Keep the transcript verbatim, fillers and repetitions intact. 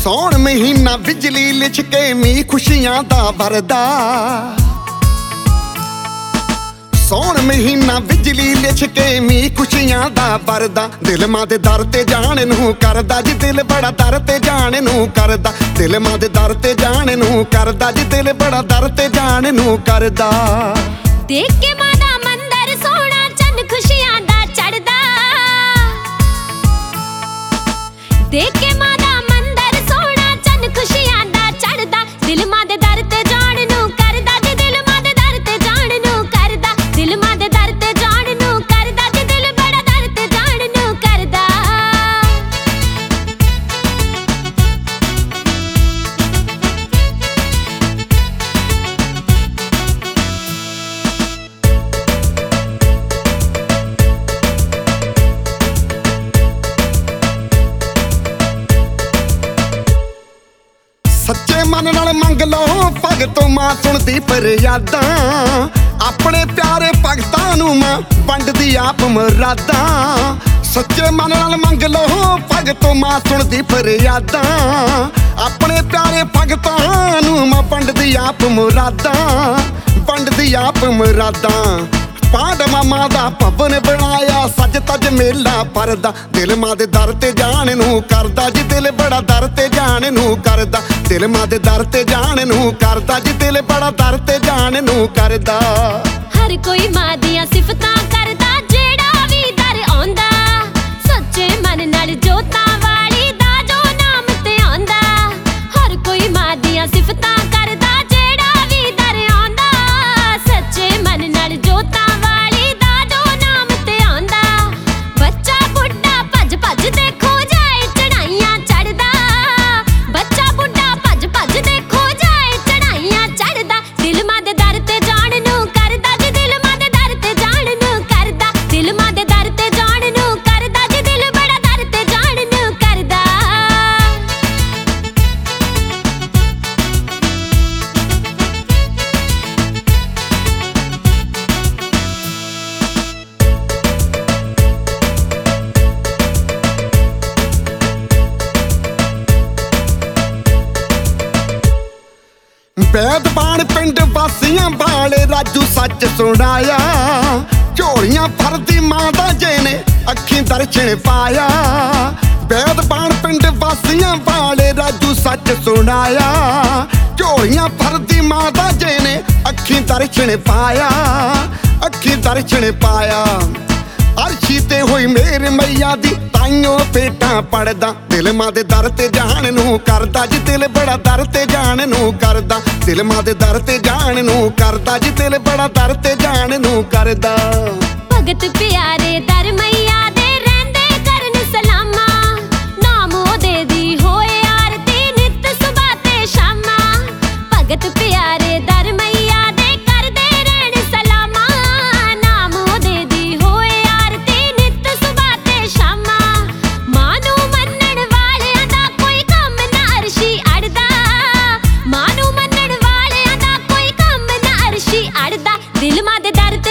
ਸੌਣ ਮਹੀਨਾ ਬਿਜਲੀ ਲਿਸ਼ਕੇ ਮੀਂਹ ਖੁਸ਼ੀਆਂ ਦਾ ਵਰਦਾ। ਸੌਣ ਮਹੀਨਾ ਬਿਜਲੀ ਲਿਸ਼ਕੇ ਮੀਂਹ ਖੁਸ਼ੀਆਂ ਦਾ ਵਰਦਾ। ਦਿਲ ਮਾਂ ਦੇ ਦਰ ਤੇ ਜਾਣ ਨੂੰ ਕਰਦਾ ਜੀ, ਦਿਲ ਬੜਾ ਦਰ ਤੇ ਜਾਣ ਨੂੰ ਕਰਦਾ। ਦਿਲ ਮਾਂ ਦੇ ਦਰ ਤੇ ਜਾਣ ਨੂੰ ਕਰਦਾ ਜੀ, ਦਿਲ ਬੜਾ ਦਰ ਤੇ ਜਾਣ ਨੂੰ ਕਰਦਾ। ਦੇਖ ਕੇ ਮਾਂ ਦਾ ਮੰਦਰ ਸੋਹਣਾ ਚੰਨ ਖੁਸ਼ੀਆਂ ਦਾ ਚੜਦਾ। ਦੇਖ ਕੇ ਮਾਂ ਦਾ ਮੰਦਰ ਸੋਹਣਾ ਚੰਨ ਖੁਸ਼ੀਆਂ ਦਾ ਚੜਦਾ। ਦਿਲ ਮਾਂ ਦੇ ਦਰ ਤੇ ਜਾਣ ਨੂੰ ਕਰਦਾ ਜੀ, ਦਿਲ ਮਾਂ ਦੇ ਦਰ ਤੇ ਜਾਣ ਨੂੰ ਕਰਦਾ। ਦਿਲ ਮਾਂ ਦੇ ਦਰ ਤੇ ਜਾਣ ਨੂੰ ਕਰਦਾ ਜੀ, ਦਿਲ ਬੜਾ ਦਰ ਤੇ ਜਾਣ ਨੂੰ ਕਰਦਾ। ਸੱਚੇ ਮਨ ਨਾਲ ਮੰਗ ਲਓ ਭਗਤੋਂ ਮਾਂ ਸੁਣਦੀ ਫਰਿਆਦਾਂ। ਆਪਣੇ ਪਿਆਰੇ ਭਗਤਾਂ ਨੂੰ ਮਾਂ ਵੰਡਦੀ ਆਪ ਮੁਰਾਦਾਂ। ਸੱਚੇ ਮਨ ਨਾਲ ਮੰਗ ਲਓ ਭਗਤੋਂ ਮਾਂ ਸੁਣਦੀ ਫਰਿਆਦਾਂ। ਆਪਣੇ ਪਿਆਰੇ ਭਗਤਾਂ ਨੂੰ ਮਾਂ ਵੰਡਦੀ ਆਪ ਮੁਰਾਦਾਂ। ਵੰਡਦੀ ਆਪ ਮੁਰਾਦਾਂ। ਪਾਂਡ ਮਾਮਾ ਦਾ ਭਵਨ ਬਣਾਇਆ ਸੱਜ ਤੱਜ ਮੇਲਾ ਭਰਦਾ। ਦਿਲ ਮਾਂ ਦੇ ਦਰ ਤੇ ਜਾਣ ਨੂੰ ਕਰਦਾ ਜੀ, ਦਿਲ ਬੜਾ ਦਰ ਤੇ ਜਾਣ ਨੂੰ ਕਰਦਾ। ਦਿਲ ਮਾਂ ਦੇ ਦਰ ਤੇ ਜਾਣ ਨੂੰ ਕਰਦਾ ਜੀ, ਦਿਲ ਬੜਾ ਦਰ ਤੇ ਜਾਣ ਨੂੰ ਕਰਦਾ। ਹਰ ਕੋਈ ਮਾਂ ਦੀਆਂ ਸਿਫਤਾਂ ਕਰਦਾ ਜਿਹੜਾ ਵੀ ਦਰ ਆਉਂਦਾ। ਸੱਚੇ ਮਨ ਨਾਲ ਜੋਤਾਂ ਵਾਲੀ ਦਾ ਜੋ ਨਾਮ ਤੇ ਆਉਂਦਾ। ਹਰ ਕੋਈ ਮਾਂ ਦੀਆਂ ਸਿਫਤਾਂ ਕਰਦਾ ਜਿਹੜਾ ਵੀ ਦਰ ਆਉਂਦਾ। ਸੱਚੇ ਮਨ ਨਾਲ ਜੋਤਾਂ ਵਾਲੀ ਦਾ ਜੋ ਨਾਮ ਤੇ ਆਉਂਦਾ। ਬੱਚਾ ਬੁੱਢਾ ਭੱਜ ਭੱਜ ਦੇਖੋ ਜਾਏ ਚੜਾਈਆਂ ਚੜਦਾ। ਬੱਚਾ ਬੁੱਢਾ ਭੱਜ ਭੱਜ ਦੇਖੋ ਜਾਏ ਚੜਾਈਆਂ ਚੜਦਾ। ਦਿਲ ਮਾਂ ਦੇ ਦਰ ਤੇ ਜਾਣ ਨੂੰ ਕਰਦਾ ਜੀ, ਦਿਲ ਮਾਂ ਦੇ ਦਰ ਤੇ ਜਾਣ ਨੂੰ ਕਰਦਾ। ਦਿਲ ਮਾਂ ਦੇ ਦਰ ਤੇ ਜਾਣ ਨੂੰ ਕਰਦਾ ਜੀ, ਦਿਲ ਬੜਾ ਦਰ ਤੇ ਜਾਣ ਨੂੰ ਕਰਦਾ। ਬੈਦਬਾਨ ਪਿੰਡ ਵਾਸੀਆਂ ਵਾਲੇ ਰਾਜੂ ਸੱਚ ਸੁਣਾਇਆ। ਝੋਲੀਆਂ ਫਰਦੀ ਮਾਂ ਦਾ ਜਿਹਨੇ ਅੱਖੀਂ ਦਰਸ਼ਨ ਪਾਇਆ। ਬੈਦਬਾਨ ਪਿੰਡ ਵਾਸੀਆਂ ਵਾਲੇ ਰਾਜੂ ਸੱਚ ਸੁਣਾਇਆ। ਝੋਲੀਆਂ ਫਰਦੀ ਮਾਂ ਦਾ ਜਿਹਨੇ ਅੱਖੀਂ ਦਰਸ਼ਨ ਪਾਇਆ। ਅੱਖੀਂ ਦਰਸ਼ਨ ਪਾਇਆ। ਅਰਸ਼ੀ ਤੇ ਹੋਈ ਮੇਰ ਮਈਆ ਦੀ ਤਾਈਓ ਪੇਟਾਂ ਪੜਦਾ। ਦਿਲ ਮਾਂ ਦੇ ਦਰ ਤੇ ਜਾਣ ਨੂੰ ਕਰਦਾ ਜੀ, ਦਿਲ ਬੜਾ ਦਰ ਤੇ ਜਾਣ ਨੂੰ ਕਰਦਾ। ਦਿਲ ਮਾਂ ਦੇ ਦਰ ਤੇ ਜਾਣ ਨੂੰ ਕਰਦਾ ਜੀ, ਦਿਲ ਬੜਾ ਦਰ ਤੇ ਜਾਣ ਨੂੰ ਕਰਦਾ। ਭਗਤ ਪਿਆਰੇ ਦਰ ਮਈਆ ਦੇ ਰਹਿੰਦੇ ਕਰਨ ਸਲਾਮਾਂ। ਨਾਮ ਉਹਦੇ ਦੀ ਹੋਏ ਆਰਤੀ ਨਿਤ ਸੁਬਹ ਤੇ ਸ਼ਾਮਾਂ। ਭਗਤ ਪਿਆਰੇ ਦਰ ਮਈਆ ਦੇ ਕਰਦੇ ਰਹਿਣ ਸਲਾਮਾਂ। ਨਾਮ ਉਹਦੇ ਦੀ ਹੋਏ ਆਰਤੀ ਨਿਤ ਸੁਬਹ ਤੇ ਸ਼ਾਮਾਂ। ਮਾਂ ਨੂੰ ਮੰਨਣ ਵਾਲਿਆਂ ਦਾ ਕੋਈ ਕੰਮ ਨਾ ਅਰਸ਼ੀ ਅੜਦਾ। ਮਾਂ ਨੂੰ ਮੰਨਣ ਵਾਲਿਆਂ ਦਾ ਕੋਈ ਕੰਮ ਨਾ ਅਰਸ਼ੀ ਅੜਦਾ। ਦਿਲ ਮਾਂ ਦੇ ਦਰ